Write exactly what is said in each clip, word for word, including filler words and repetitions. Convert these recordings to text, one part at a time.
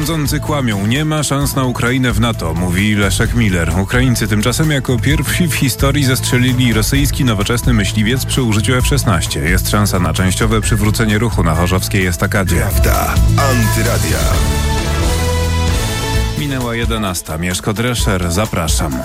Rządzący kłamią, nie ma szans na Ukrainę w NATO, mówi Leszek Miller. Ukraińcy tymczasem jako pierwsi w historii zestrzelili rosyjski nowoczesny myśliwiec przy użyciu F szesnaście. Jest szansa na częściowe przywrócenie ruchu na chorzowskiej estakadzie. Prawda. Antyradia. Minęła jedenasta. Mieszko Drescher, zapraszam.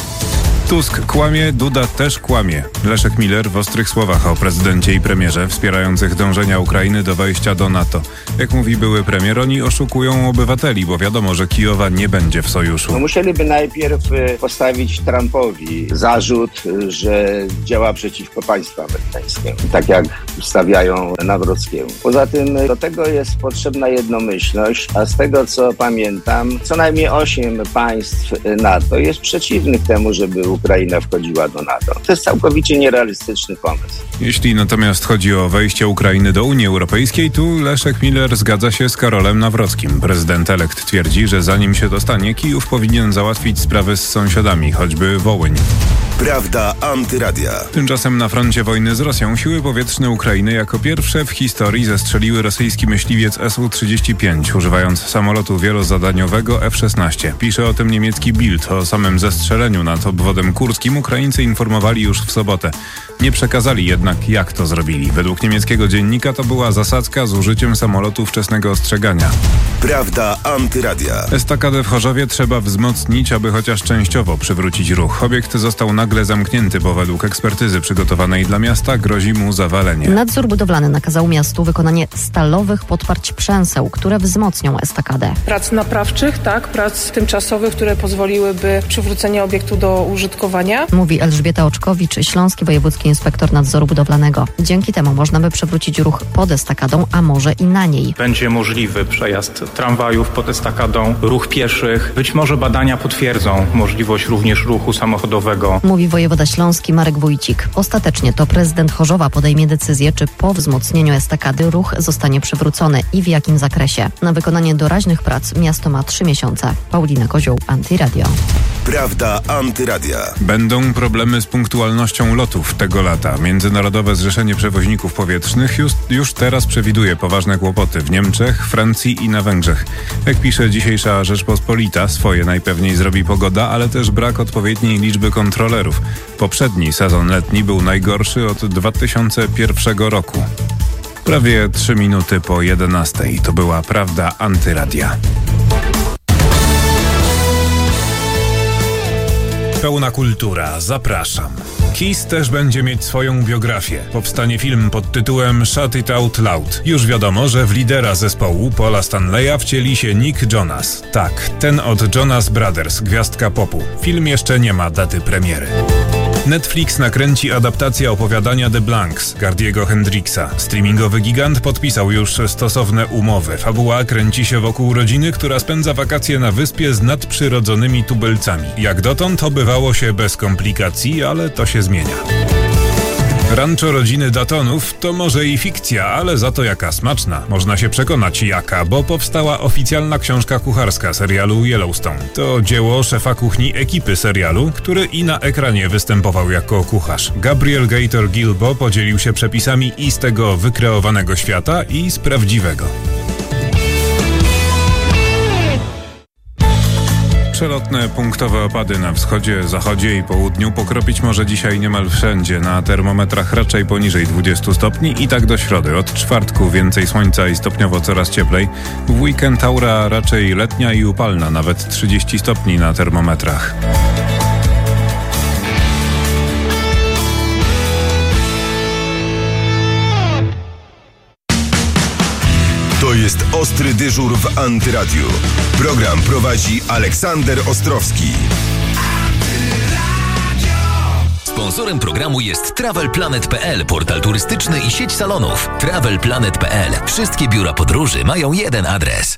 Tusk kłamie, Duda też kłamie. Leszek Miller w ostrych słowach o prezydencie i premierze wspierających dążenia Ukrainy do wejścia do NATO. Jak mówi były premier, oni oszukują obywateli, bo wiadomo, że Kijowa nie będzie w sojuszu. No musieliby najpierw postawić Trumpowi zarzut, że działa przeciwko państwu amerykańskiemu, tak jak stawiają Nawrockiemu. Poza tym do tego jest potrzebna jednomyślność, a z tego co pamiętam, co najmniej osiem państw NATO jest przeciwnych temu, żeby Ukraina wchodziła do NATO. To jest całkowicie nierealistyczny pomysł. Jeśli natomiast chodzi o wejście Ukrainy do Unii Europejskiej, tu Leszek Miller zgadza się z Karolem Nawrockim. Prezydent elekt twierdzi, że zanim się to stanie, Kijów powinien załatwić sprawy z sąsiadami, choćby Wołyń. Prawda Antyradia. Tymczasem na froncie wojny z Rosją siły powietrzne Ukrainy jako pierwsze w historii zestrzeliły rosyjski myśliwiec S U trzydzieści pięć, używając samolotu wielozadaniowego F szesnaście. Pisze o tym niemiecki Bild. O samym zestrzeleniu nad obwodem kurskim Ukraińcy informowali już w sobotę. Nie przekazali jednak, jak to zrobili. Według niemieckiego dziennika to była zasadzka z użyciem samolotu wczesnego ostrzegania. Prawda Antyradia. Estakadę w Chorzowie trzeba wzmocnić, aby chociaż częściowo przywrócić ruch. Obiekt został nagle zamknięty, bo według ekspertyzy przygotowanej dla miasta grozi mu zawalenie. Nadzór budowlany nakazał miastu wykonanie stalowych podparć przęseł, które wzmocnią estakadę. Prac naprawczych, tak, prac tymczasowych, które pozwoliłyby przywrócenie obiektu do użytkowania. Mówi Elżbieta Oczkowicz, Śląski Wojewódzki Inspektor Nadzoru Budowlanego. Dzięki temu można by przywrócić ruch pod estakadą, a może i na niej. Będzie możliwy przejazd tramwajów pod estakadą, ruch pieszych. Być może badania potwierdzą możliwość również ruchu samochodowego. Mówi wojewoda śląski Marek Wójcik. Ostatecznie to prezydent Chorzowa podejmie decyzję, czy po wzmocnieniu estakady ruch zostanie przywrócony i w jakim zakresie. Na wykonanie doraźnych prac miasto ma trzy miesiące. Paulina Kozioł, Antyradio. Prawda Antyradia. Będą problemy z punktualnością lotów tego lata. Międzynarodowe Zrzeszenie Przewoźników Powietrznych już, już teraz przewiduje poważne kłopoty w Niemczech, Francji i na Węgrzech. Jak pisze dzisiejsza Rzeczpospolita, swoje najpewniej zrobi pogoda, ale też brak odpowiedniej liczby kontrolerów. Poprzedni sezon letni był najgorszy od dwa tysiące pierwszego roku. Prawie trzy minuty po jedenastej. To była Prawda Antyradia. Pełna kultura. Zapraszam. Kiss też będzie mieć swoją biografię. Powstanie film pod tytułem Shout It Out Loud. Już wiadomo, że w lidera zespołu Paula Stanleya wcieli się Nick Jonas. Tak, ten od Jonas Brothers, gwiazdka popu. Film jeszcze nie ma daty premiery. Netflix nakręci adaptację opowiadania The Blanks Gardiego Hendrixa. Streamingowy gigant podpisał już stosowne umowy. Fabuła kręci się wokół rodziny, która spędza wakacje na wyspie z nadprzyrodzonymi tubylcami. Jak dotąd obywało się bez komplikacji, ale to się zmienia. Rancho rodziny Daltonów to może i fikcja, ale za to jaka smaczna. Można się przekonać jaka, bo powstała oficjalna książka kucharska serialu Yellowstone. To dzieło szefa kuchni ekipy serialu, który i na ekranie występował jako kucharz. Gabriel Gator Gilbo podzielił się przepisami i z tego wykreowanego świata, i z prawdziwego. Przelotne punktowe opady na wschodzie, zachodzie i południu pokropić może dzisiaj niemal wszędzie. Na termometrach raczej poniżej dwudziestu stopni i tak do środy. Od czwartku więcej słońca i stopniowo coraz cieplej. W weekend aura raczej letnia i upalna, nawet trzydzieści stopni na termometrach. To jest Ostry Dyżur w Antyradiu. Program prowadzi Aleksander Ostrowski. Sponsorem programu jest Travel Planet kropka p l, portal turystyczny i sieć salonów. Travel Planet kropka p l. Wszystkie biura podróży mają jeden adres.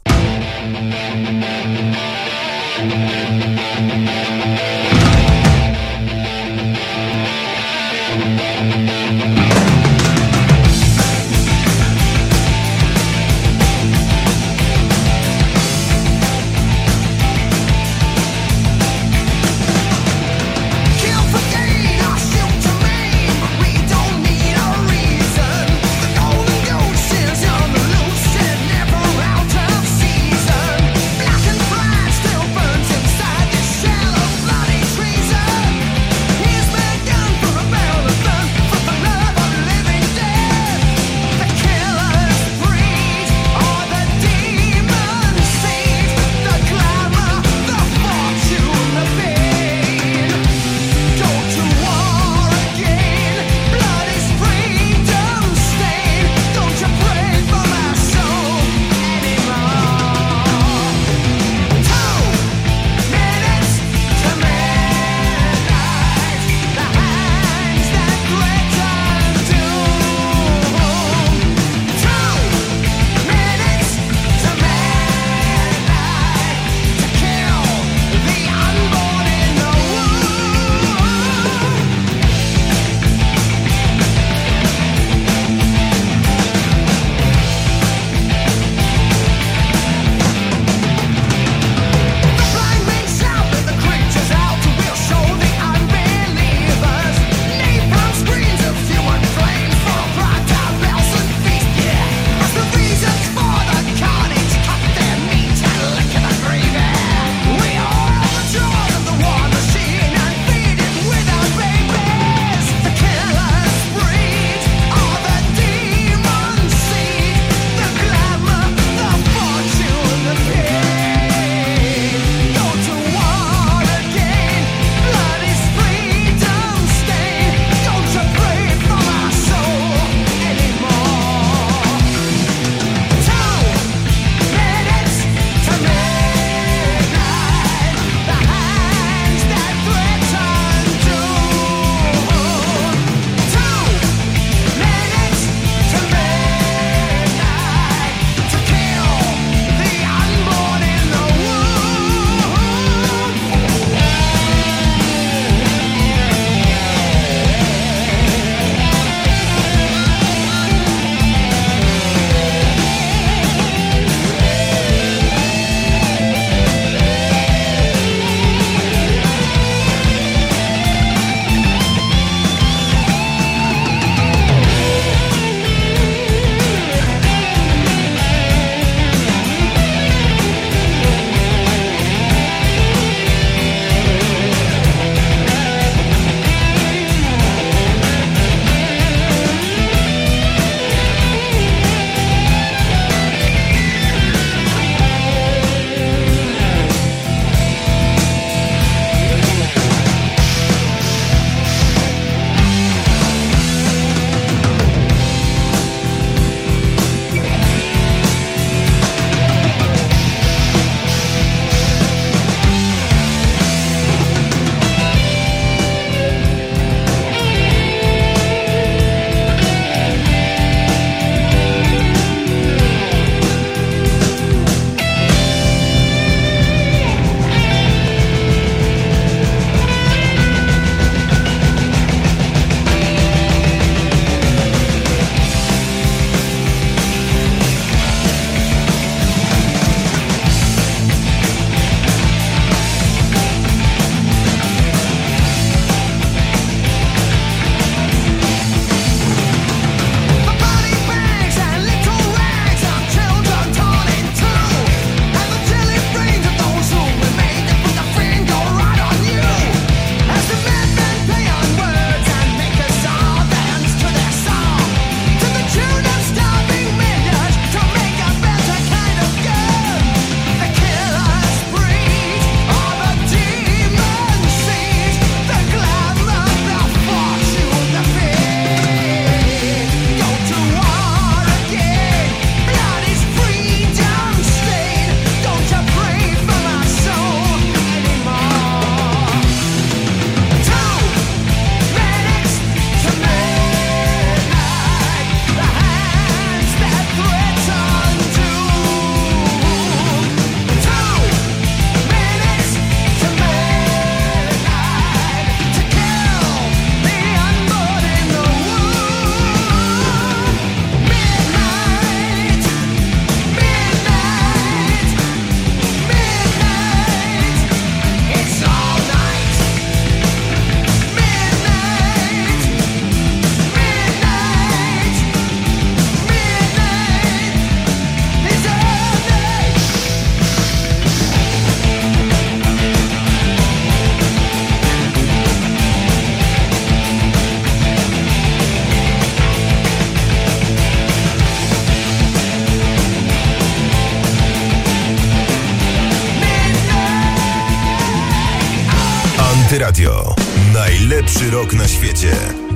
Antyradio. Najlepszy rok na świecie.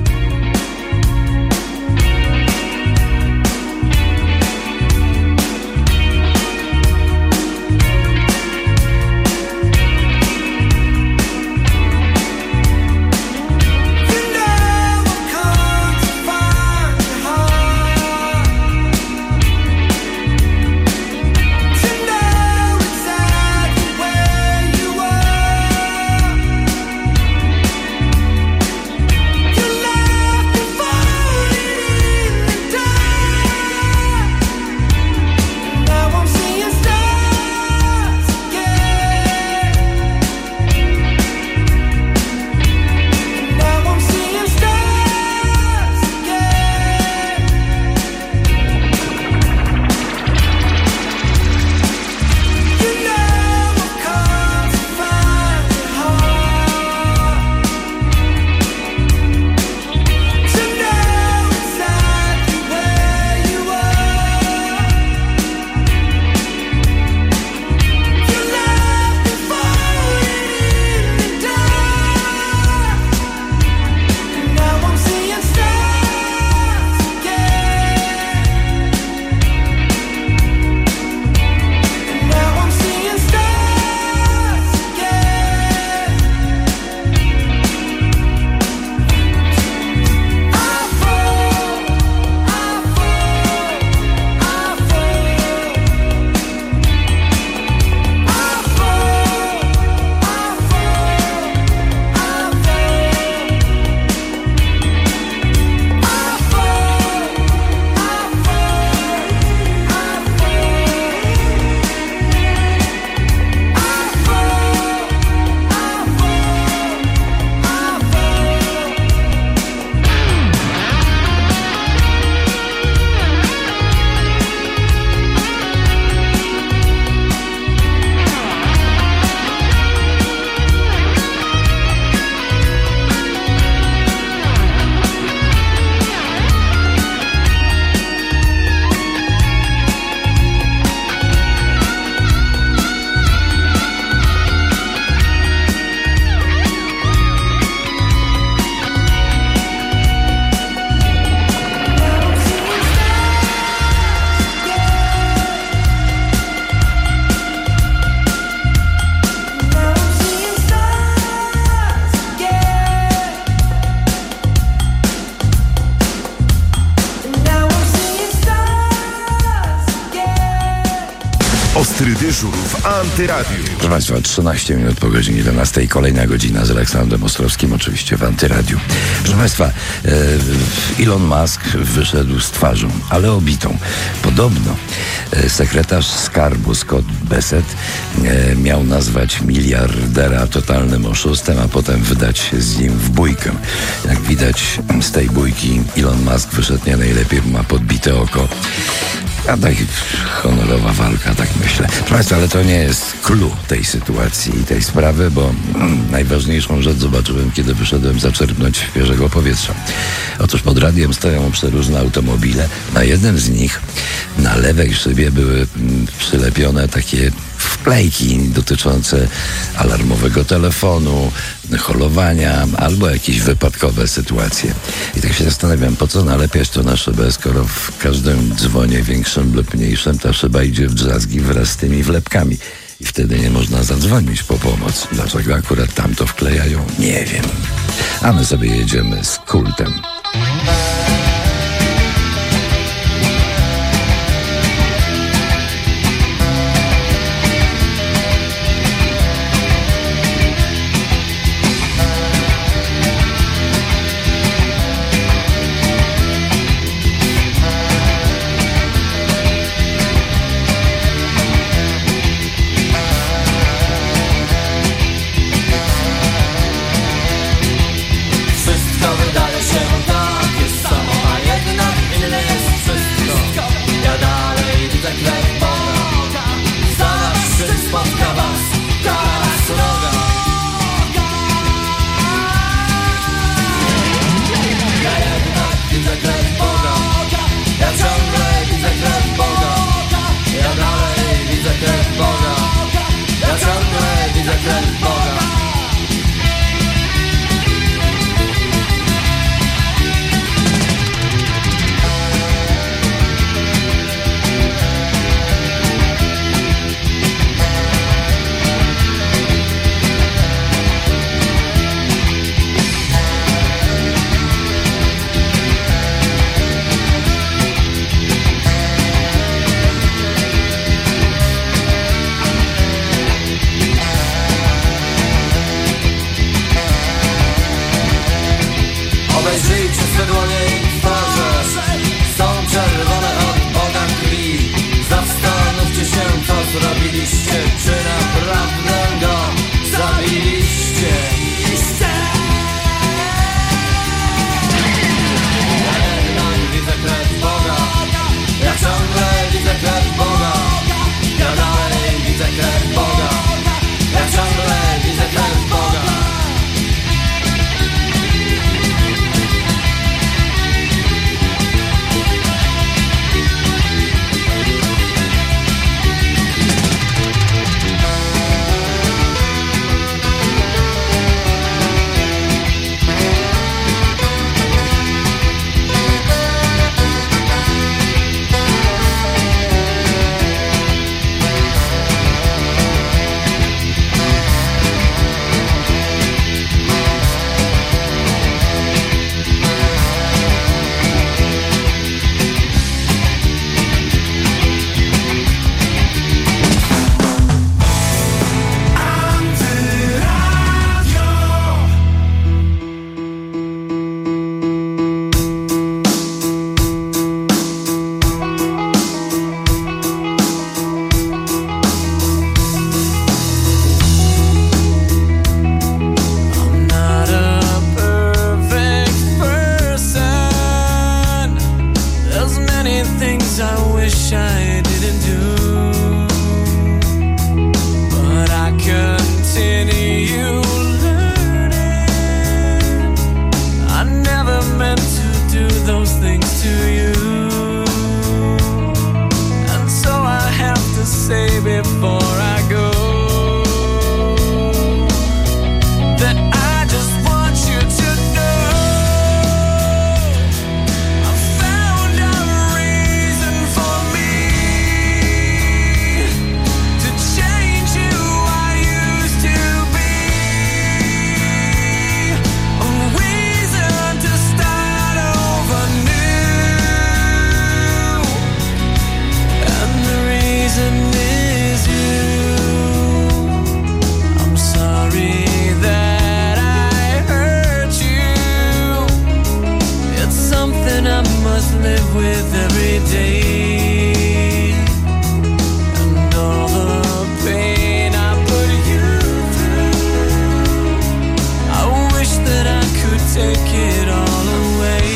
Ostry dyżur w Antyradiu. Proszę Państwa, trzynaście minut po godzinie jedenastej. Kolejna godzina z Aleksandrem Ostrowskim, oczywiście w Antyradiu. Proszę Państwa, e, Elon Musk wyszedł z twarzą, ale obitą. Podobno e, sekretarz skarbu Scott Bessent e, miał nazwać miliardera totalnym oszustem, a potem wydać z nim w bójkę. Jak widać z tej bójki Elon Musk wyszedł nie najlepiej, bo ma podbite oko. A tak honorowa walka, tak myślę. Proszę Państwa, ale to nie jest clue tej sytuacji i tej sprawy, bo mm, najważniejszą rzecz zobaczyłem, kiedy wyszedłem zaczerpnąć świeżego powietrza. Otóż pod radiem stoją przeróżne automobile. Na jednym z nich na lewej szybie były mm, przylepione takie wklejki dotyczące alarmowego telefonu, holowania albo jakieś wypadkowe sytuacje. I tak się zastanawiam, po co nalepiać to na szybę, skoro w każdym dzwonie większym lub mniejszym ta szyba idzie w drzazgi wraz z tymi wlepkami. I wtedy nie można zadzwonić po pomoc. Dlaczego akurat tam to wklejają? Nie wiem. A my sobie jedziemy z kultem. Wszystko wydaje się takie samo. things I wish I didn't do, but I continue learning. I never meant to do those things to you, and so I have to say before I go that I just want you to know I found a reason for me to change who I used to be, a reason to start over new, and the reason is you. I'm sorry that I hurt you. It's something I must live with every day, and all the pain I put you through, I wish that I could take it all away,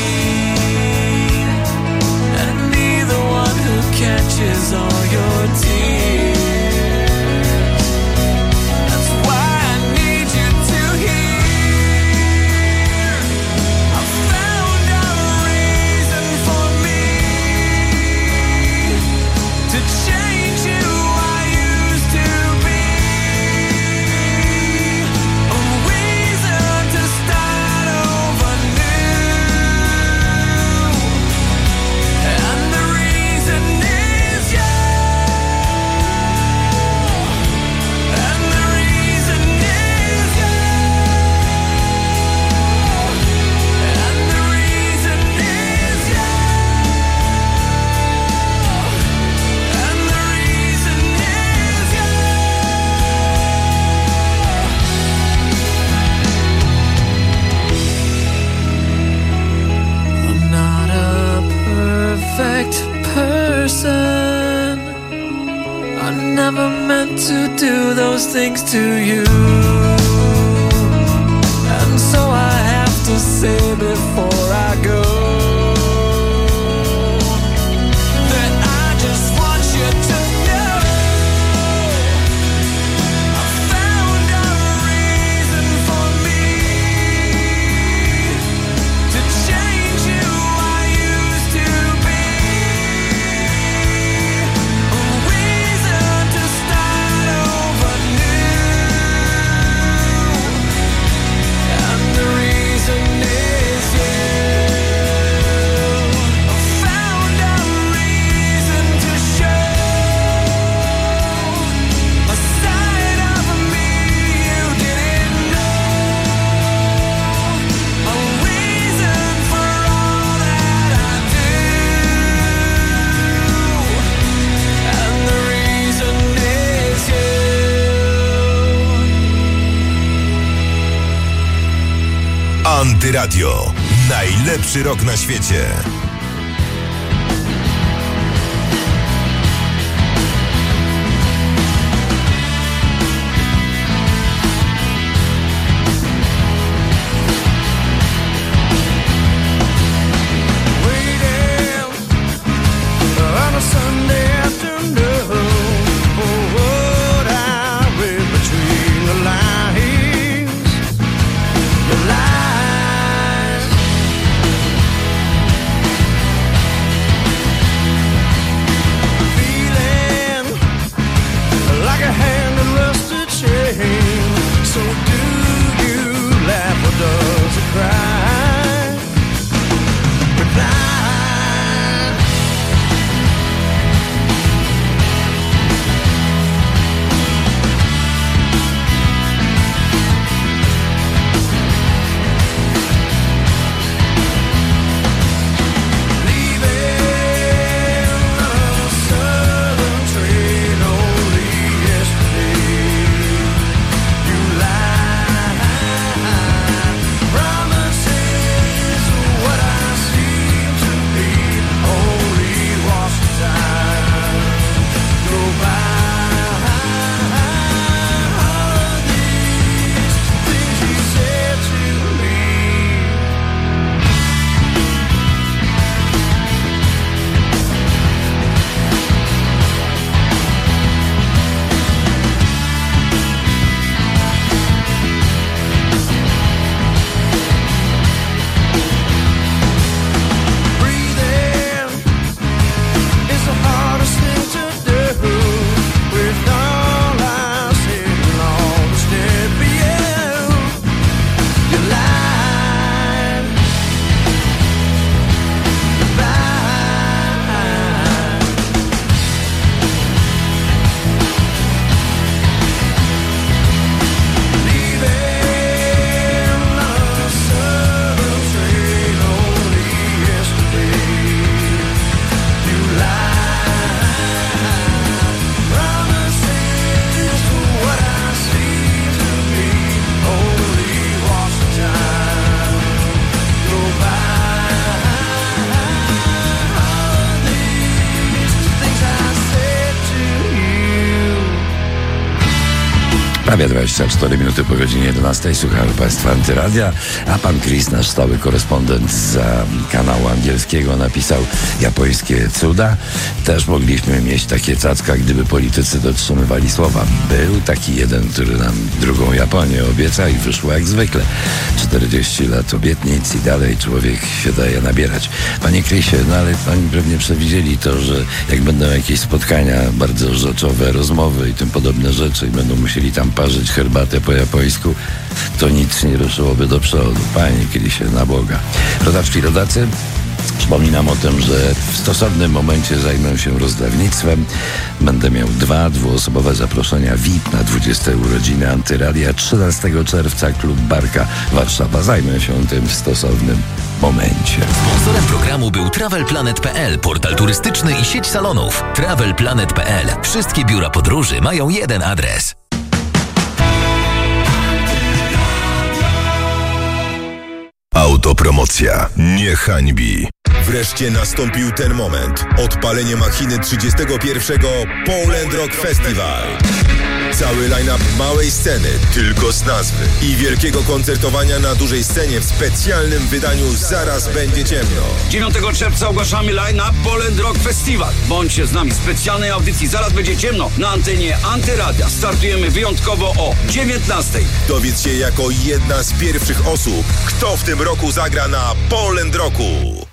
and be the one who catches all your tears. That's why I need you to hear I found a reason for me to change who I used to be, a reason to start over new, and the reason is you, and the reason is you, and the reason is you, and the reason is you. I'm not a perfect person. I never meant to do those things to you, and so I have to say before I go that I just want you to know I found a reason for me to change who I used to be, a reason to start over new, and the reason is you. I found a reason to show a side of me you didn't know, a reason for all that I do, and the reason is you. Antyradio. Najlepszy rok na świecie. Waiting on a Sunday afternoon, oh, what I read between the lines, your lies. Prawie dwadzieścia cztery minuty po godzinie jedenastej. Słuchają Państwa Antyradia, a pan Chris, nasz stały korespondent z kanału angielskiego, napisał japońskie cuda. Też mogliśmy mieć takie cacka, gdyby politycy dotrzymywali słowa. Był taki jeden, który nam drugą Japonię obiecał i wyszło jak zwykle. czterdzieści lat obietnic i dalej człowiek się daje nabierać. Panie Chrisie, no ale pani pewnie przewidzieli to, że jak będą jakieś spotkania bardzo rzeczowe, rozmowy i tym podobne rzeczy i będą musieli tam parzyć herbatę po japońsku, to nic nie ruszyłoby do przodu. Panie Chrisie, na Boga. Rodaczki, rodacy, przypominam o tym, że w stosownym momencie zajmę się rozdawnictwem. Będę miał dwa dwuosobowe zaproszenia V I P na dwudzieste urodziny Antyradia. trzynastego czerwca Klub Barka Warszawa. Zajmę się tym w stosownym momencie. Sponsorem programu był travel planet kropka p l, portal turystyczny i sieć salonów. travel planet kropka p l. Wszystkie biura podróży mają jeden adres. Autopromocja nie hańbi. Wreszcie nastąpił ten moment. Odpalenie machiny trzydziestego pierwszego Poland Rock Festival. Cały line-up małej sceny, tylko z nazwy, i wielkiego koncertowania na dużej scenie w specjalnym wydaniu Zaraz będzie ciemno. dziewiątego czerwca ogłaszamy line-up Poland Rock Festival. Bądźcie z nami w specjalnej audycji Zaraz będzie ciemno na antenie Antyradia. Startujemy wyjątkowo o dziewiętnastej. Dowiedz się jako jedna z pierwszych osób, kto w tym roku zagra na Poland Rocku.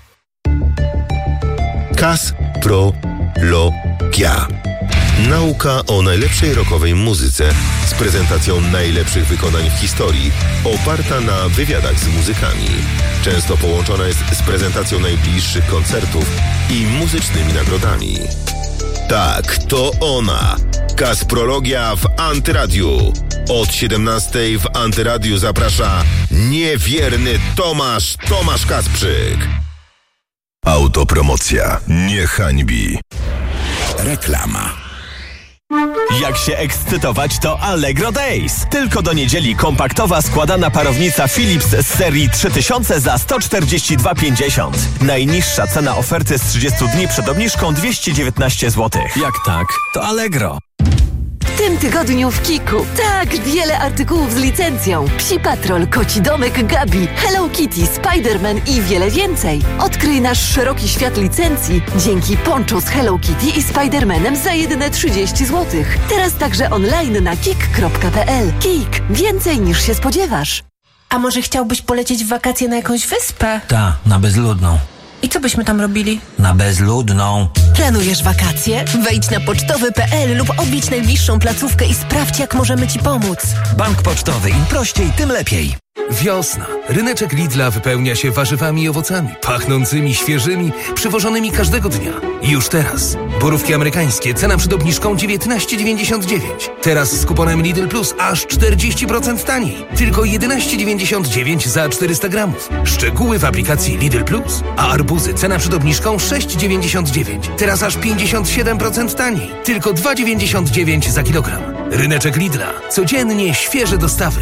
Kas Pro Lo Gia. Nauka o najlepszej rockowej muzyce z prezentacją najlepszych wykonań w historii, oparta na wywiadach z muzykami. Często połączona jest z prezentacją najbliższych koncertów i muzycznymi nagrodami. Tak, to ona. Kasprologia w Antyradiu. Od siedemnastej w Antyradiu zaprasza niewierny Tomasz Tomasz Kasprzyk. Autopromocja nie hańbi. Reklama. Jak się ekscytować, to Allegro Days. Tylko do niedzieli kompaktowa składana parownica Philips z serii trzy tysiące za sto czterdzieści dwa pięćdziesiąt. Najniższa cena oferty z trzydziestu dni przed obniżką dwieście dziewiętnaście złotych. Jak tak, to Allegro. W tym tygodniu w Kiku tak wiele artykułów z licencją. Psi Patrol, Koci Domek, Gabi, Hello Kitty, Spider-Man i wiele więcej. Odkryj nasz szeroki świat licencji dzięki poncho z Hello Kitty i Spider-Manem za jedyne trzydzieści złotych. Teraz także online na kik kropka p l. Kik. Więcej niż się spodziewasz. A może chciałbyś polecieć w wakacje na jakąś wyspę? Ta, na bezludną. I co byśmy tam robili? Na bezludną. Planujesz wakacje? Wejdź na pocztowy kropka p l lub odwiedź najbliższą placówkę i sprawdź, jak możemy Ci pomóc. Bank Pocztowy. Im prościej, tym lepiej. Wiosna. Ryneczek Lidla wypełnia się warzywami i owocami, pachnącymi, świeżymi, przywożonymi każdego dnia. I już teraz. Borówki amerykańskie, cena przed obniżką dziewiętnaście dziewięćdziesiąt dziewięć. Teraz z kuponem Lidl Plus aż czterdzieści procent taniej. Tylko jedenaście dziewięćdziesiąt dziewięć za czterysta gramów. Szczegóły w aplikacji Lidl Plus. A arbuzy, cena przed obniżką sześć dziewięćdziesiąt dziewięć. Teraz aż pięćdziesiąt siedem procent taniej. Tylko dwa dziewięćdziesiąt dziewięć za kilogram. Ryneczek Lidla. Codziennie świeże dostawy.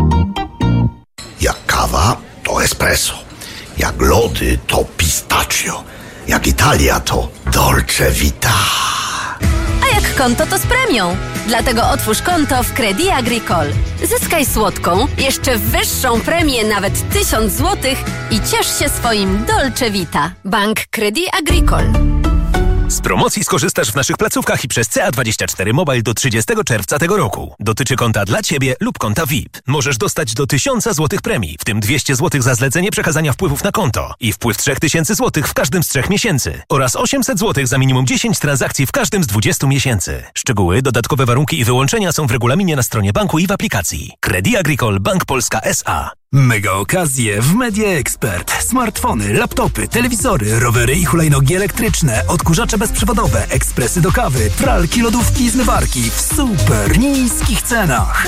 Jak kawa, to espresso. Jak lody, to pistachio. Jak Italia, to dolce vita. A jak konto, to z premią. Dlatego otwórz konto w Crédit Agricole. Zyskaj słodką, jeszcze wyższą premię, nawet tysiąc złotych i ciesz się swoim dolce vita. Bank Crédit Agricole. Z promocji skorzystasz w naszych placówkach i przez C A dwadzieścia cztery Mobile do trzydziestego czerwca tego roku. Dotyczy konta dla Ciebie lub konta V I P. Możesz dostać do tysiąca złotych premii, w tym dwieście złotych za zlecenie przekazania wpływów na konto i wpływ trzy tysiące złotych w każdym z trzech miesięcy oraz osiemset złotych za minimum dziesięć transakcji w każdym z dwudziestu miesięcy. Szczegóły, dodatkowe warunki i wyłączenia są w regulaminie na stronie banku i w aplikacji. Crédit Agricole Bank Polska S A. Mega okazje w Media Expert. Smartfony, laptopy, telewizory, rowery i hulajnogi elektryczne, odkurzacze bezprzewodowe, ekspresy do kawy, pralki, lodówki i zmywarki w super niskich cenach.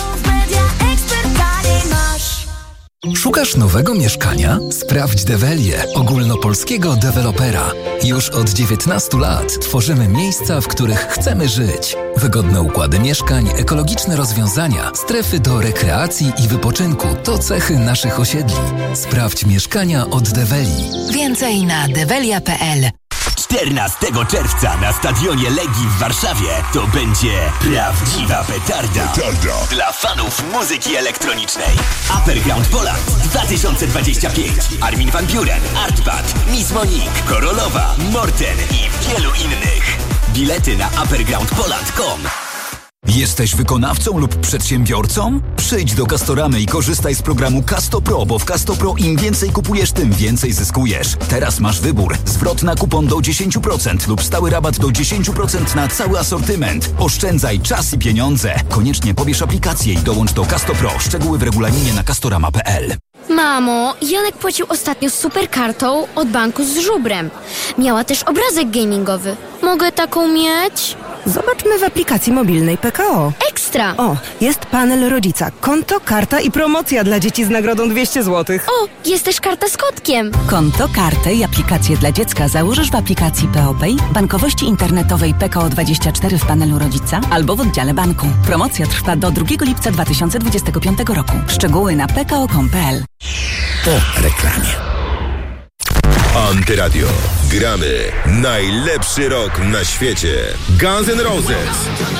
Szukasz nowego mieszkania? Sprawdź Develię, ogólnopolskiego dewelopera. Już od dziewiętnastu lat tworzymy miejsca, w których chcemy żyć. Wygodne układy mieszkań, ekologiczne rozwiązania, strefy do rekreacji i wypoczynku to cechy naszych osiedli. Sprawdź mieszkania od Develi. Więcej na develia kropka p l. czternastego czerwca na stadionie Legii w Warszawie to będzie prawdziwa petarda. petarda dla fanów muzyki elektronicznej. Upperground Poland dwa tysiące dwadzieścia pięć. Armin van Buuren, Artbat, Miss Monique, Korolowa, Morten i wielu innych. Bilety na upperground poland kropka com. Jesteś wykonawcą lub przedsiębiorcą? Przyjdź do Castoramy i korzystaj z programu Casto Pro, bo w Casto Pro im więcej kupujesz, tym więcej zyskujesz. Teraz masz wybór. Zwrot na kupon do dziesięć procent lub stały rabat do dziesięć procent na cały asortyment. Oszczędzaj czas i pieniądze. Koniecznie pobierz aplikację i dołącz do Casto Pro. Szczegóły w regulaminie na castorama kropka p l. Mamo, Janek płacił ostatnio z superkartą od banku z żubrem. Miała też obrazek gamingowy. Mogę taką mieć? Zobaczmy w aplikacji mobilnej P K O. Ekstra! O, jest panel rodzica, konto, karta i promocja dla dzieci z nagrodą dwieście złotych. O, jest też karta z kotkiem. Konto, kartę i aplikację dla dziecka założysz w aplikacji P O Pay, bankowości internetowej P K O dwadzieścia cztery w panelu rodzica albo w oddziale banku. Promocja trwa do drugiego lipca dwa tysiące dwudziestego piątego roku. Szczegóły na p k o kropka com kropka p l. Po reklamie. Antyradio. Gramy najlepszy rok na świecie. Guns N' Roses,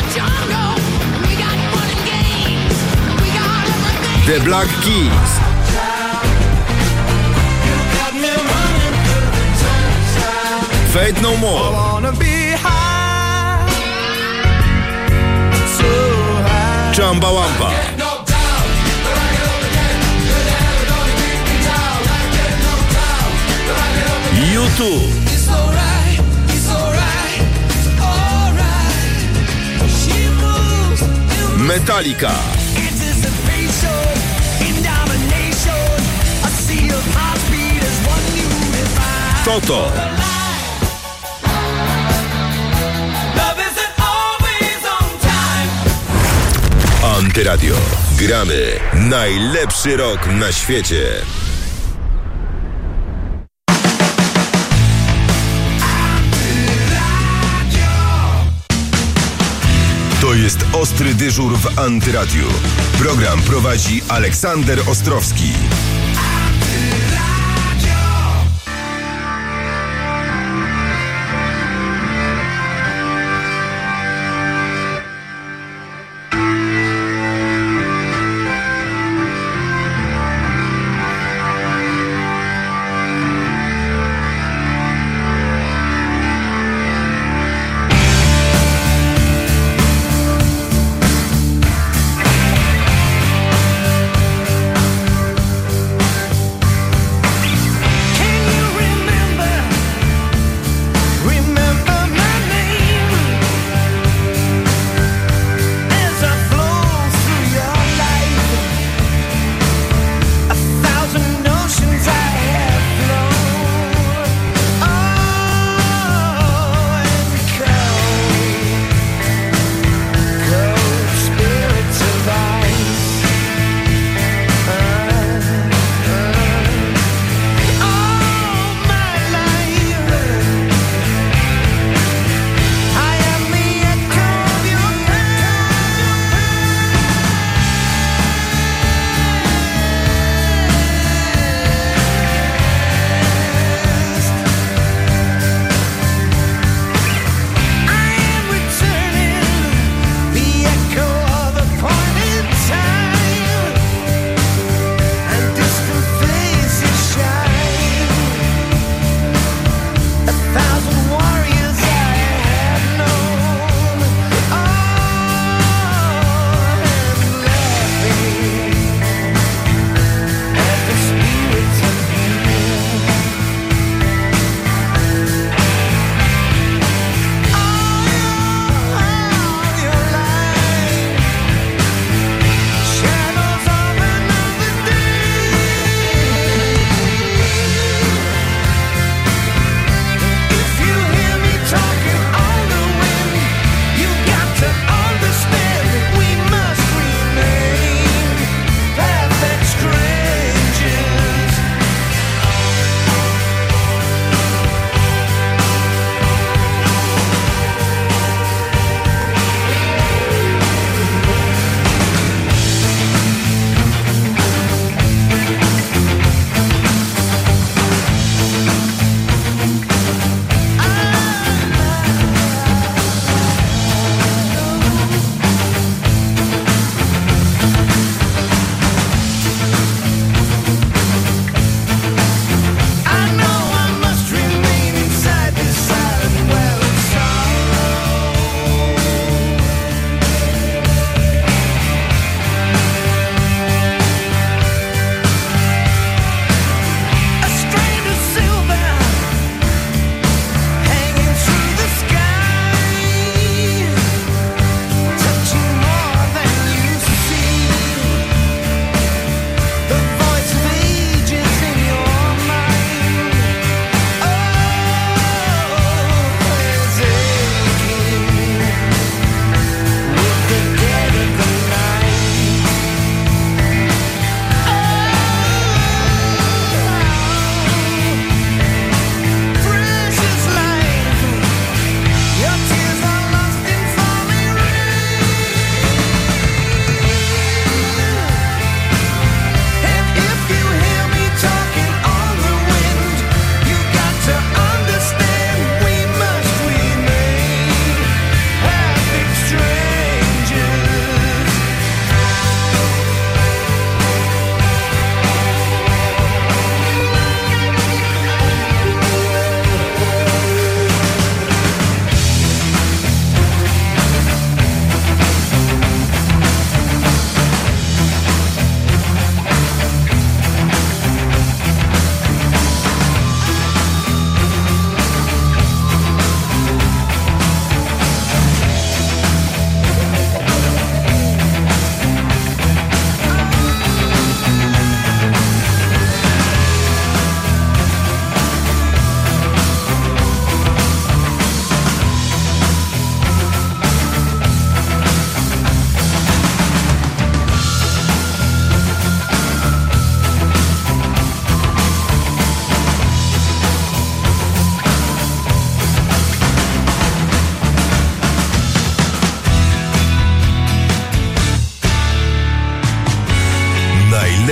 The Black Keys, Faith No More, Chumbawamba, U two, Metallica, Toto, Antyradio. Gramy najlepszy rok na świecie. To jest Ostry Dyżur w Antyradiu. Program prowadzi Aleksander Ostrowski.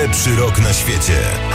Najlepszy rok na świecie.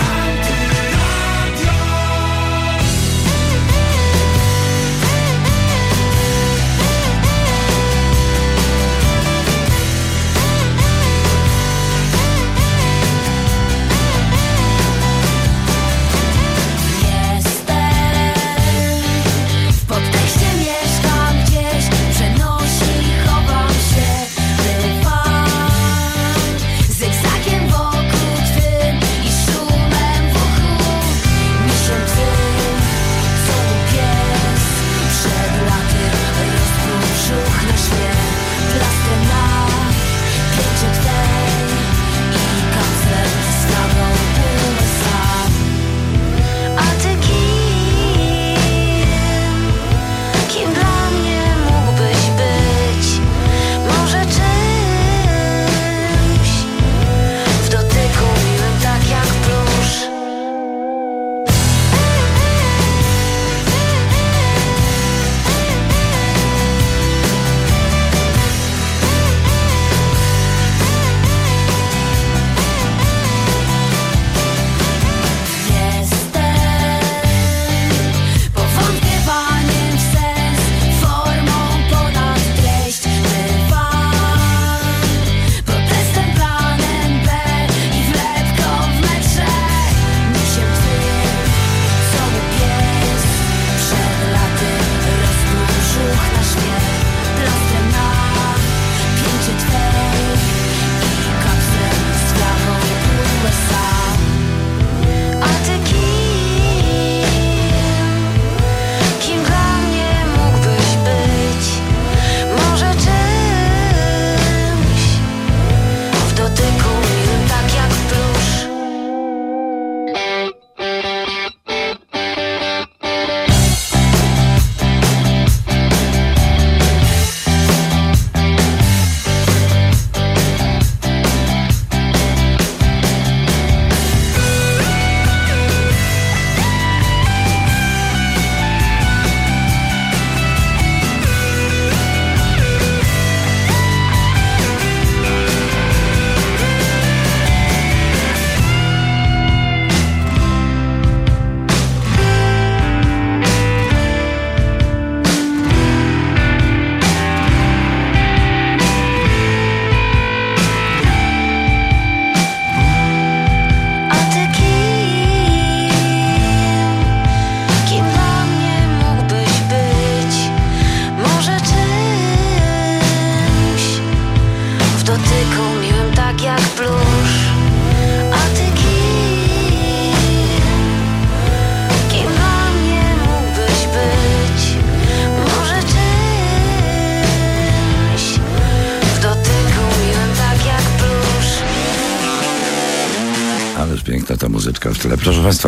Piękna ta muzyczka w tle. Proszę Państwa,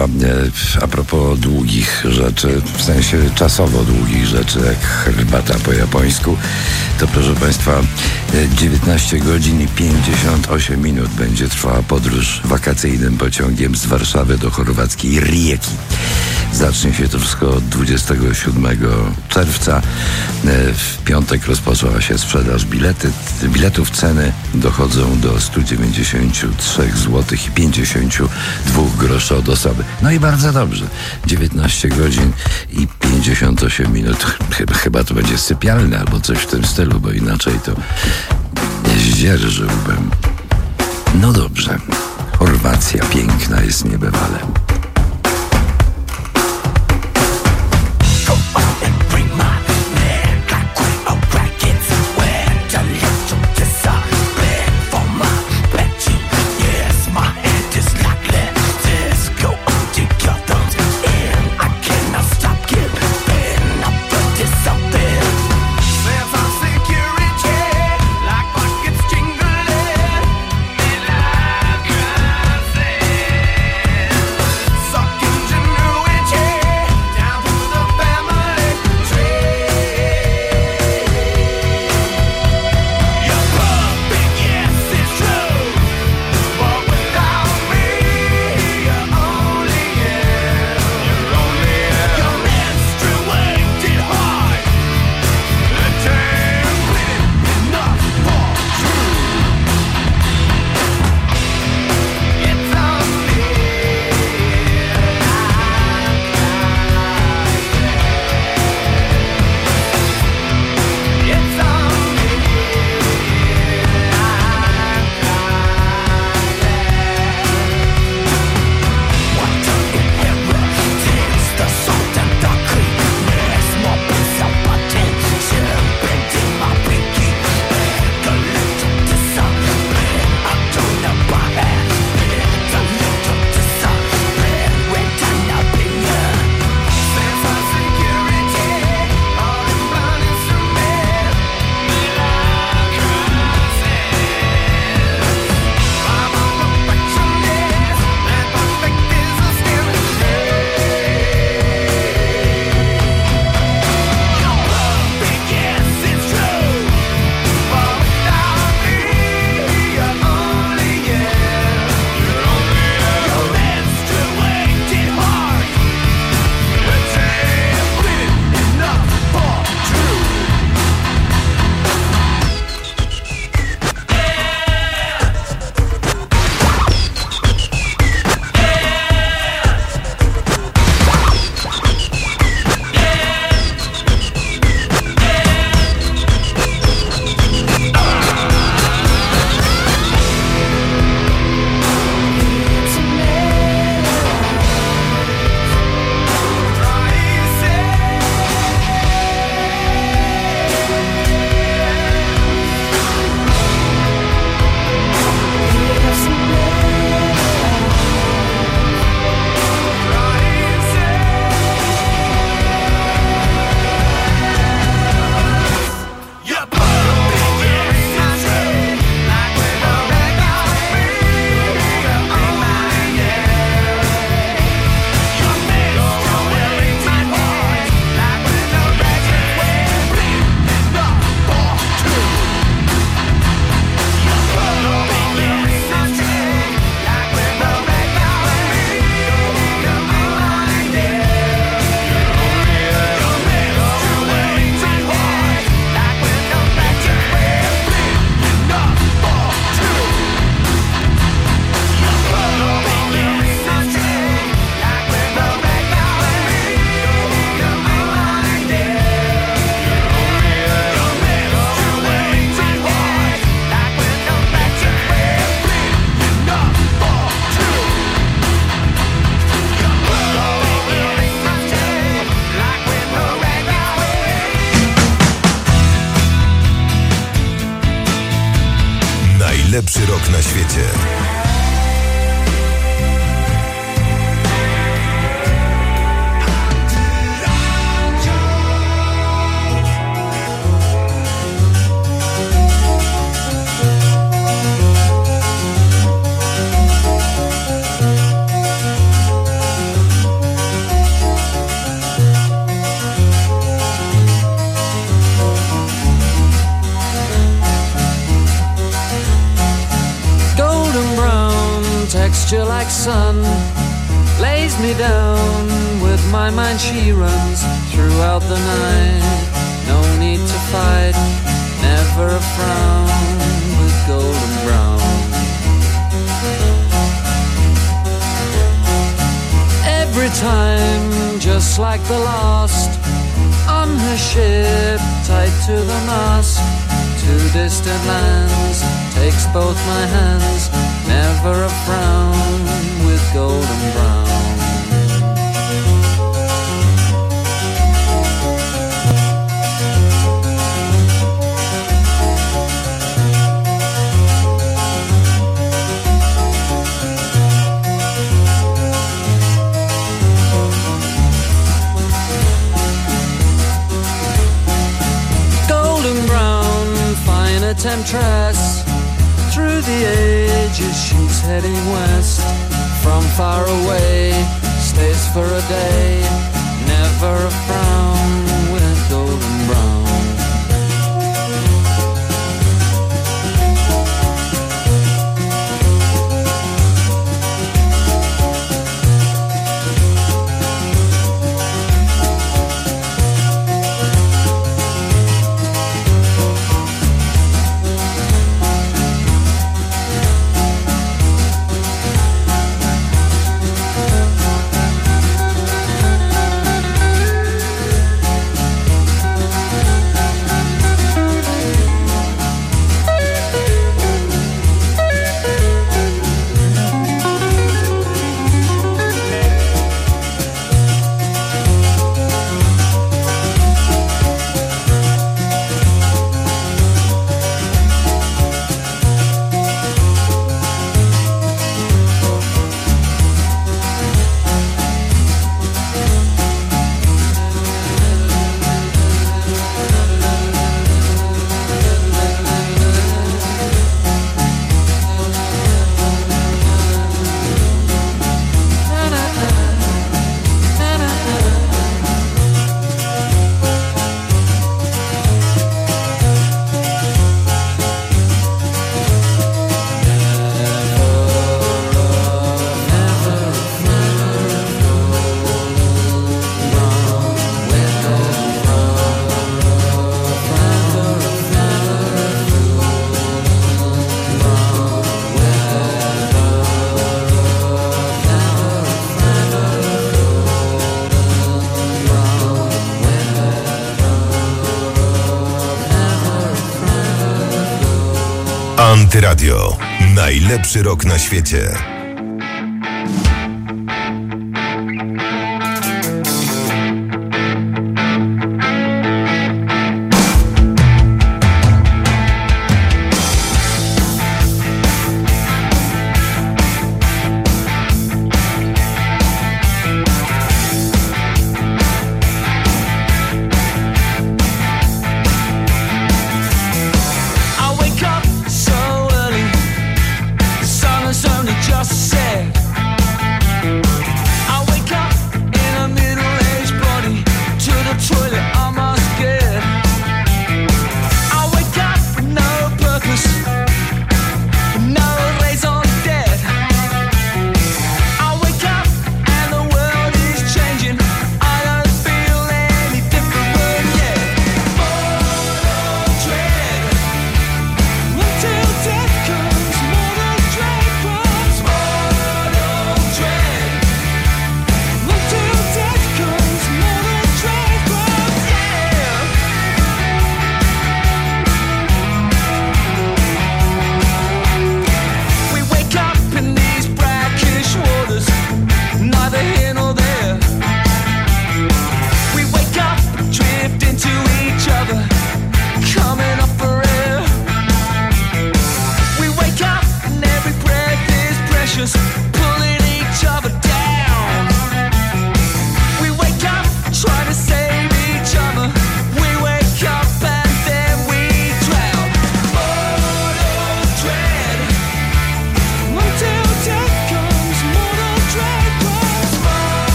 a propos długich rzeczy, w sensie czasowo długich rzeczy, jak herbata po japońsku, to proszę Państwa, dziewiętnaście godzin i pięćdziesiąt osiem minut będzie trwała podróż wakacyjnym pociągiem z Warszawy do chorwackiej Rijeki. Zacznie się to wszystko od dwudziestego siódmego czerwca. W piątek rozpoczęła się sprzedaż bilety, biletów. Ceny dochodzą do stu dziewięćdziesięciu trzech złotych i pięćdziesięciu dwóch groszy od osoby. No i bardzo dobrze. dziewiętnaście godzin i pięćdziesiąt osiem minut. Chyba, chyba to będzie sypialne albo coś w tym stylu, bo inaczej to nie zdzierżyłbym. No dobrze. Chorwacja piękna jest niebywale. Najlepszy rok na świecie. Texture like sun lays me down. With my mind she runs throughout the night. No need to fight, never a frown with golden brown. Every time, just like the last, on her ship, tied to the mast, to distant lands, takes both my hands. Never a frown with golden brown. Golden brown, fine a temptress. Through the ages she's heading west. From far away, stays for a day. Never a frown with golden brown. Antyradio. Najlepszy rok na świecie. Just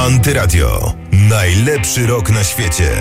Antyradio. Najlepszy rok na świecie.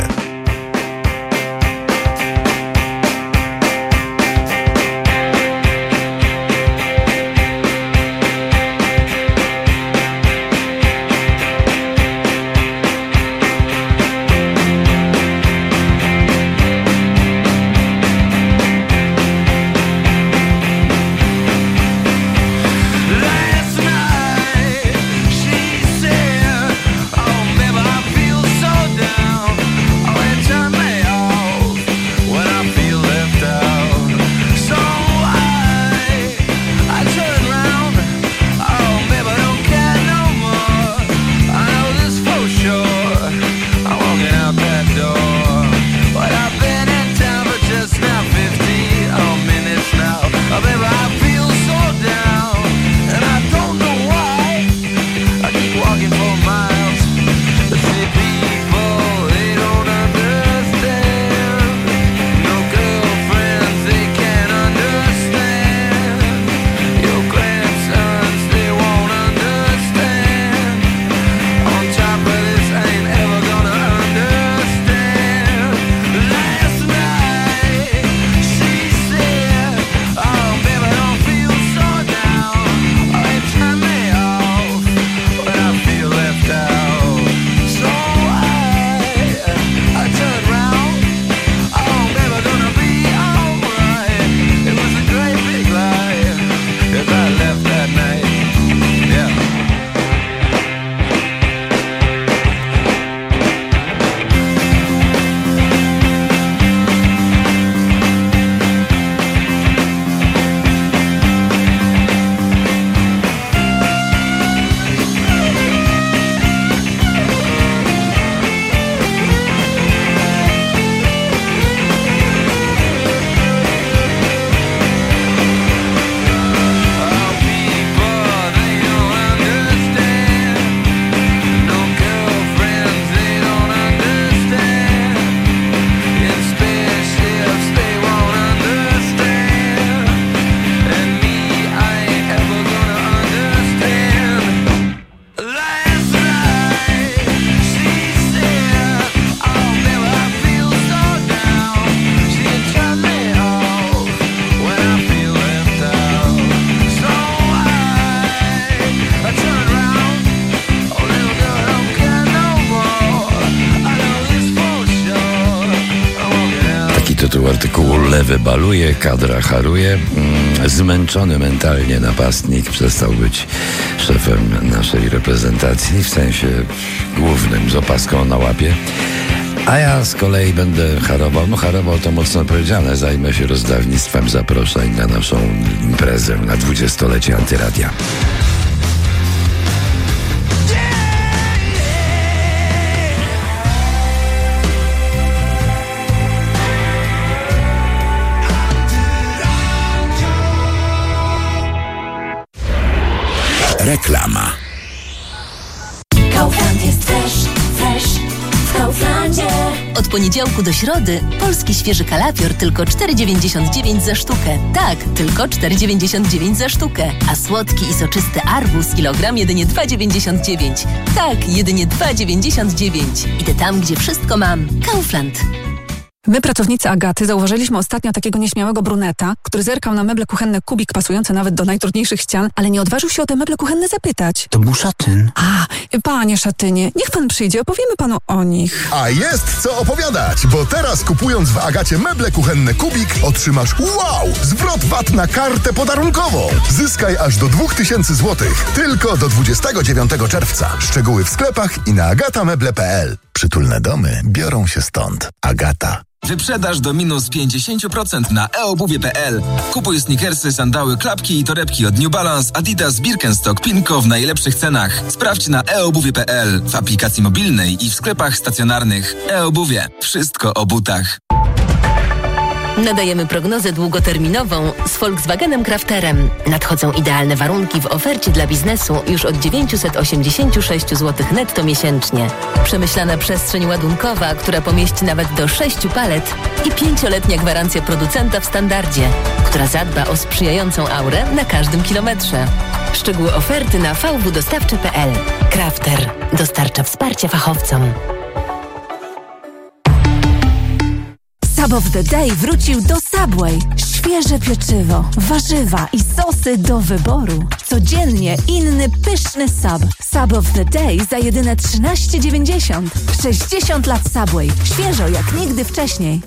Tytuł artykułu: Lewy baluje, kadra haruje. Zmęczony mentalnie napastnik przestał być szefem naszej reprezentacji, w sensie głównym, z opaską na łapie. A ja z kolei będę harował, no harował to mocno powiedziane, zajmę się rozdawnictwem zaproszeń na naszą imprezę na dwudziestolecie Antyradia. Reklama. Kaufland jest fresh, fresh w Kauflandzie. Od poniedziałku do środy polski świeży kalafior tylko cztery dziewięćdziesiąt dziewięć za sztukę. Tak, tylko cztery dziewięćdziesiąt dziewięć za sztukę. A słodki i soczysty arbuz kilogram jedynie dwa dziewięćdziesiąt dziewięć. Tak, jedynie dwa dziewięćdziesiąt dziewięć. Idę tam, gdzie wszystko mam. Kaufland. My, pracownicy Agaty, zauważyliśmy ostatnio takiego nieśmiałego bruneta, który zerkał na meble kuchenne Kubik pasujące nawet do najtrudniejszych ścian, ale nie odważył się o te meble kuchenne zapytać. To był Szatyn. A, panie Szatynie, niech pan przyjdzie, opowiemy panu o nich. A jest co opowiadać, bo teraz kupując w Agacie meble kuchenne Kubik otrzymasz wow! Zwrot V A T na kartę podarunkową. Zyskaj aż do dwa tysiące złotych. Tylko do dwudziestego dziewiątego czerwca. Szczegóły w sklepach i na agatameble kropka p l. Przytulne domy biorą się stąd. Agata. Wyprzedaż do minus pięćdziesiąt procent na e obuwie kropka p l. Kupuj sneakersy, sandały, klapki i torebki od New Balance, Adidas, Birkenstock, Pinko w najlepszych cenach. Sprawdź na e obuwie kropka p l, w aplikacji mobilnej i w sklepach stacjonarnych. e-Obuwie. Wszystko o butach. Nadajemy prognozę długoterminową z Volkswagenem Crafterem. Nadchodzą idealne warunki w ofercie dla biznesu już od dziewięćset osiemdziesiąt sześć złotych netto miesięcznie. Przemyślana przestrzeń ładunkowa, która pomieści nawet do sześciu palet i pięcioletnia gwarancja producenta w standardzie, która zadba o sprzyjającą aurę na każdym kilometrze. Szczegóły oferty na v w dostawcze kropka p l. Crafter dostarcza wsparcia fachowcom. Sub of the Day wrócił do Subway. Świeże pieczywo, warzywa i sosy do wyboru. Codziennie inny pyszny sub. Sub of the Day za jedyne trzynaście dziewięćdziesiąt. sześćdziesiąt lat Subway. Świeżo jak nigdy wcześniej.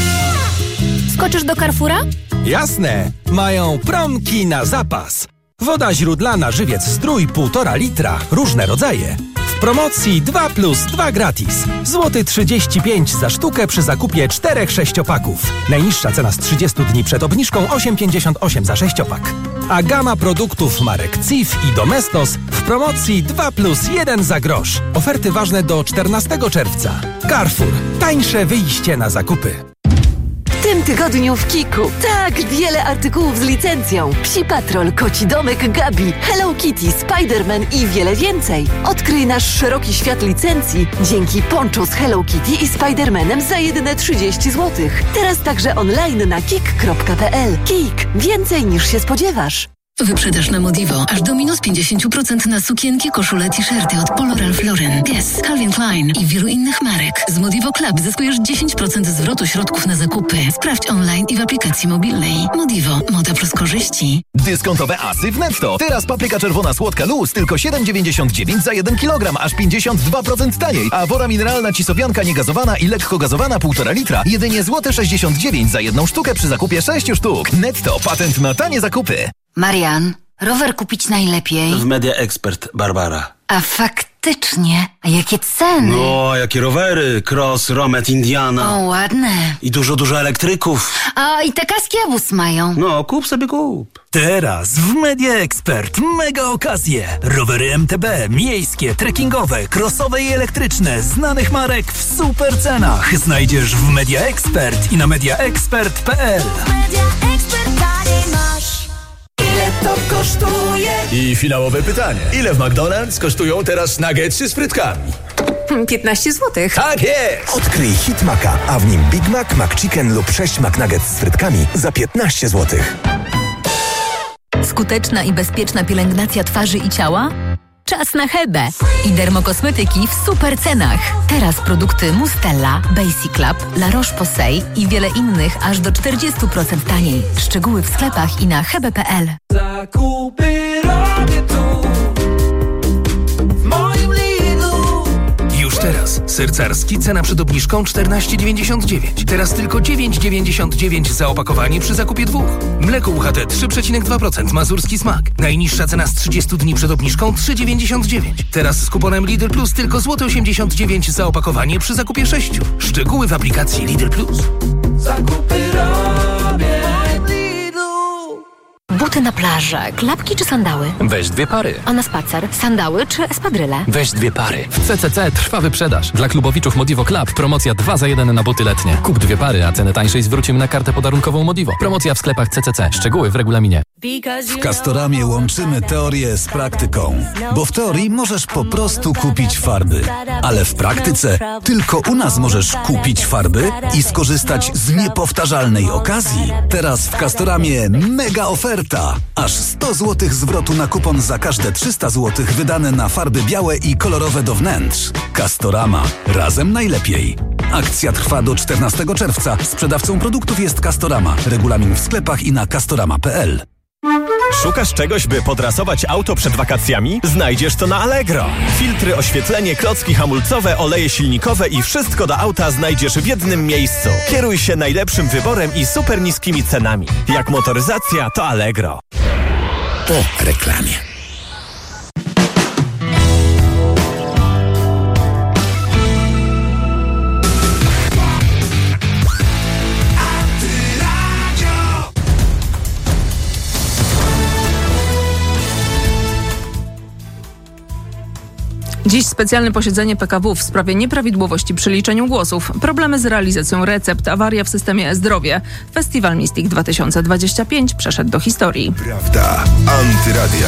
Skoczysz do Carrefoura? Jasne! Mają promki na zapas. Woda źródlana Żywiec Zdrój półtora litra. Różne rodzaje. W promocji dwa plus dwa gratis. Złoty trzydzieści pięć za sztukę przy zakupie czterech sześciopaków. Najniższa cena z trzydziestu dni przed obniżką osiem pięćdziesiąt osiem za sześciopak. A gama produktów marek C I F i Domestos w promocji dwa plus jeden za grosz. Oferty ważne do czternastego czerwca. Carrefour. Tańsze wyjście na zakupy. W tym tygodniu w Kiku tak wiele artykułów z licencją. Psi Patrol, Koci Domek, Gabi, Hello Kitty, Spider-Man i wiele więcej. Odkryj nasz szeroki świat licencji dzięki poncho z Hello Kitty i Spider-Manem za jedyne trzydzieści złotych. Teraz także online na kik kropka p l. Kik. Więcej niż się spodziewasz. Wyprzedaż na Modivo aż do minus pięćdziesiąt procent na sukienki, koszule, t-shirty od Polo Ralph Lauren, Guess, Calvin Klein i wielu innych marek. Z Modivo Club zyskujesz dziesięć procent zwrotu środków na zakupy. Sprawdź online i w aplikacji mobilnej. Modivo. Moda plus korzyści. Dyskontowe asy w Netto. Teraz papryka czerwona słodka luz tylko siedem dziewięćdziesiąt dziewięć za jeden kilogram, aż pięćdziesiąt dwa procent taniej. A woda mineralna cisowianka niegazowana i lekko gazowana półtora litra. Jedynie złote sześćdziesiąt dziewięć za jedną sztukę przy zakupie sześciu sztuk. Netto. Patent na tanie zakupy. Marian, rower kupić najlepiej w Media Expert, Barbara. A faktycznie, a jakie ceny? No, jakie rowery, Cross, Romet, Indiana. O, ładne. I dużo, dużo elektryków. A i te kaski Abus mają. No, kup sobie kup. Teraz w Media Expert mega okazje. Rowery M T B, miejskie, trekkingowe, crossowe i elektryczne, znanych marek w super cenach. Znajdziesz w Media Expert i na media expert kropka p l. Media Expert masz. Ile to kosztuje? I finałowe pytanie. Ile w McDonald's kosztują teraz nuggetsy z frytkami? piętnaście złotych. Tak jest! Odkryj Hit Maca, a w nim Big Mac, McChicken lub sześć McNuggets z frytkami za piętnaście złotych. Skuteczna i bezpieczna pielęgnacja twarzy i ciała? Czas na Hebę i dermokosmetyki w super cenach. Teraz produkty Mustella, Basic Club, La Roche-Posay i wiele innych aż do czterdzieści procent taniej. Szczegóły w sklepach i na hebe kropka p l. Zakupy robię tu, w moim Lidlu. Już teraz. Ser carski, cena przed obniżką czternaście dziewięćdziesiąt dziewięć. Teraz tylko dziewięć dziewięćdziesiąt dziewięć za opakowanie przy zakupie dwóch. Mleko U H T trzy przecinek dwa procent, mazurski smak. Najniższa cena z trzydziestu dni przed obniżką trzy dziewięćdziesiąt dziewięć. Teraz z kuponem Lidl Plus tylko złoty osiemdziesiąt dziewięć za opakowanie przy zakupie sześciu. Szczegóły w aplikacji Lidl Plus. Zakupy robię. Buty na plażę, klapki czy sandały? Weź dwie pary. A na spacer, sandały czy espadryle? Weź dwie pary. W C C C trwa wyprzedaż. Dla klubowiczów Modivo Club promocja dwa za jeden na buty letnie. Kup dwie pary, a cenę tańszej zwrócimy na kartę podarunkową Modivo. Promocja w sklepach C C C. Szczegóły w regulaminie. W Castoramie łączymy teorię z praktyką, bo w teorii możesz po prostu kupić farby, ale w praktyce tylko u nas możesz kupić farby i skorzystać z niepowtarzalnej okazji. Teraz w Castoramie mega oferta. Aż sto złotych zwrotu na kupon za każde trzysta złotych wydane na farby białe i kolorowe do wnętrz. Castorama. Razem najlepiej. Akcja trwa do czternastego czerwca. Sprzedawcą produktów jest Castorama. Regulamin w sklepach i na castorama kropka p l. Szukasz czegoś, by podrasować auto przed wakacjami? Znajdziesz to na Allegro. Filtry, oświetlenie, klocki hamulcowe, oleje silnikowe i wszystko do auta znajdziesz w jednym miejscu. Kieruj się najlepszym wyborem i super niskimi cenami. Jak motoryzacja, to Allegro. Po reklamie. Dziś specjalne posiedzenie P K W w sprawie nieprawidłowości przy liczeniu głosów, problemy z realizacją recept, awaria w systemie e-zdrowie. Festiwal Mystic dwa tysiące dwadzieścia pięć przeszedł do historii. Prawda. Antyradia.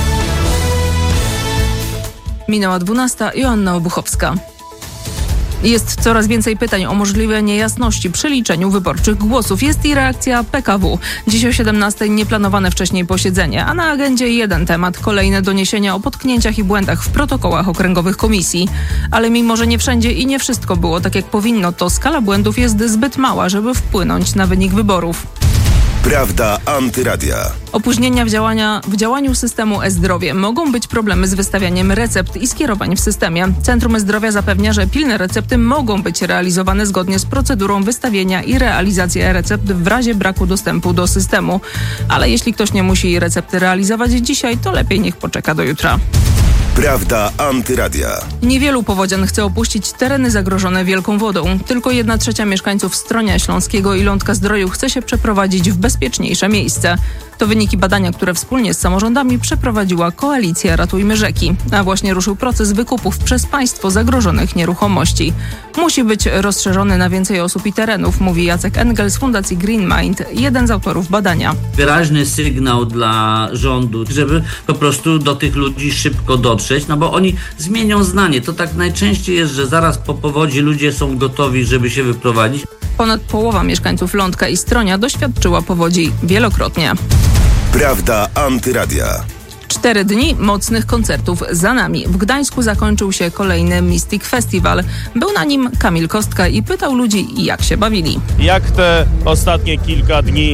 Minęła dwunasta. Joanna Obuchowska. Jest coraz więcej pytań o możliwe niejasności przy liczeniu wyborczych głosów. Jest i reakcja P K W. Dziś o siedemnastej nieplanowane wcześniej posiedzenie, a na agendzie jeden temat. Kolejne doniesienia o potknięciach i błędach w protokołach okręgowych komisji. Ale mimo, że nie wszędzie i nie wszystko było tak jak powinno, to skala błędów jest zbyt mała, żeby wpłynąć na wynik wyborów. Prawda Antyradia. Opóźnienia w, działania, w działaniu systemu e-zdrowie. Mogą być problemy z wystawianiem recept i skierowań w systemie. Centrum E-Zdrowia zapewnia, że pilne recepty mogą być realizowane zgodnie z procedurą wystawienia i realizacji e-recept w razie braku dostępu do systemu. Ale jeśli ktoś nie musi recepty realizować dzisiaj, to lepiej niech poczeka do jutra. Prawda Antyradia. Niewielu powodzian chce opuścić tereny zagrożone wielką wodą. Tylko jedna trzecia mieszkańców Stronia Śląskiego i Lądka-Zdroju chce się przeprowadzić w bezpieczniejsze miejsce. To wyniki badania, które wspólnie z samorządami przeprowadziła koalicja Ratujmy Rzeki. A właśnie ruszył proces wykupów przez państwo zagrożonych nieruchomości. Musi być rozszerzony na więcej osób i terenów, mówi Jacek Engel z Fundacji Green Mind, jeden z autorów badania. Wyraźny sygnał dla rządu, żeby po prostu do tych ludzi szybko dotrzeć, no bo oni zmienią zdanie. To tak najczęściej jest, że zaraz po powodzi ludzie są gotowi, żeby się wyprowadzić. Ponad połowa mieszkańców Lądka i Stronia doświadczyła powodzi wielokrotnie. Prawda Antyradia. Cztery dni mocnych koncertów za nami. W Gdańsku zakończył się kolejny Mystic Festival. Był na nim Kamil Kostka i pytał ludzi, jak się bawili. Jak te ostatnie kilka dni